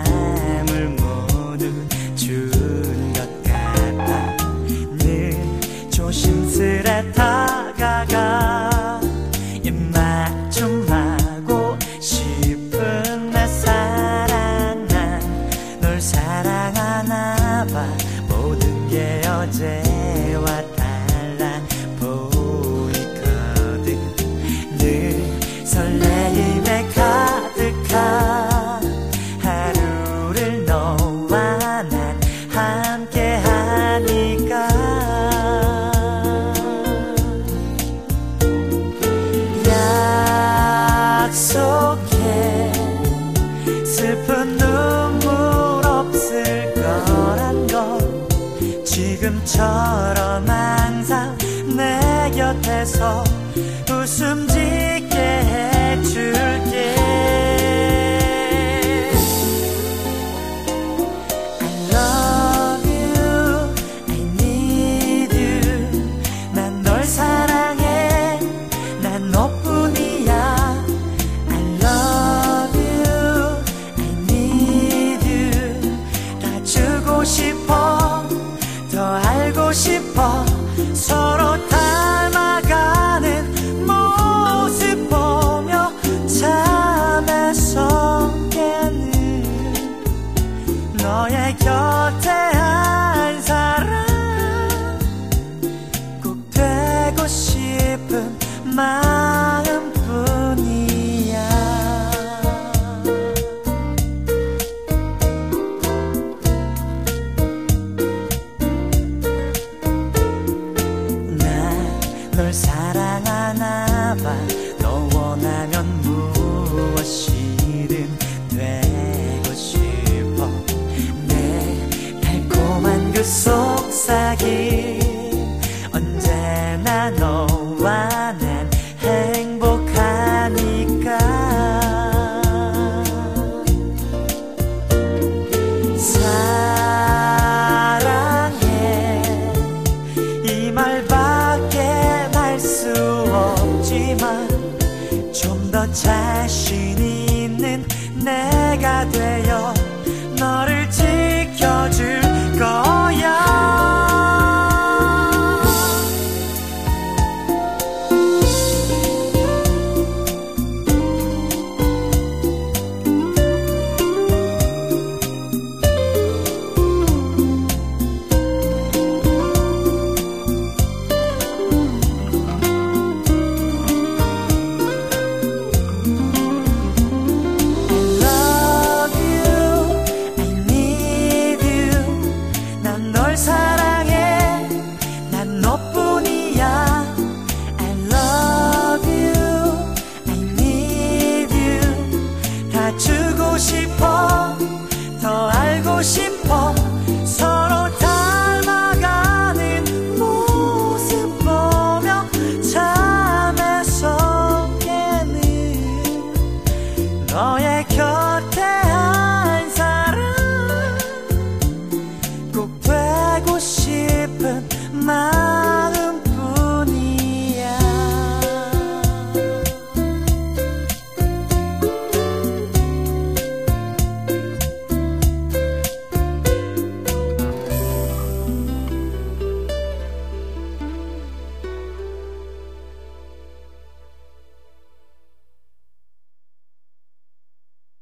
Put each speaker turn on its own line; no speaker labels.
바람을 모두 준 것 같아. 늘 조심스레 다가가 입맛 좀 하고 싶은 내 사랑아, 널 사랑하나 봐. 모든 게 어제와 달라 보이거든. 늘 설레임에 가득한 하루를 너와 난 함께 하니까. 약속해 슬픈 눈물 없을 거란 걸. 지금처럼 항상 내 곁에서 웃음 짓게 해줄게. I love you, I need you. 난 널 사랑해, 난 너뿐이야. I love you, I need you. 다 주고 싶어, 더 알고 싶어. 서로 닮아가는 모습 보며 잠에서 깨는 너의 곁에 한 사람, 꼭 되고 싶은 마음.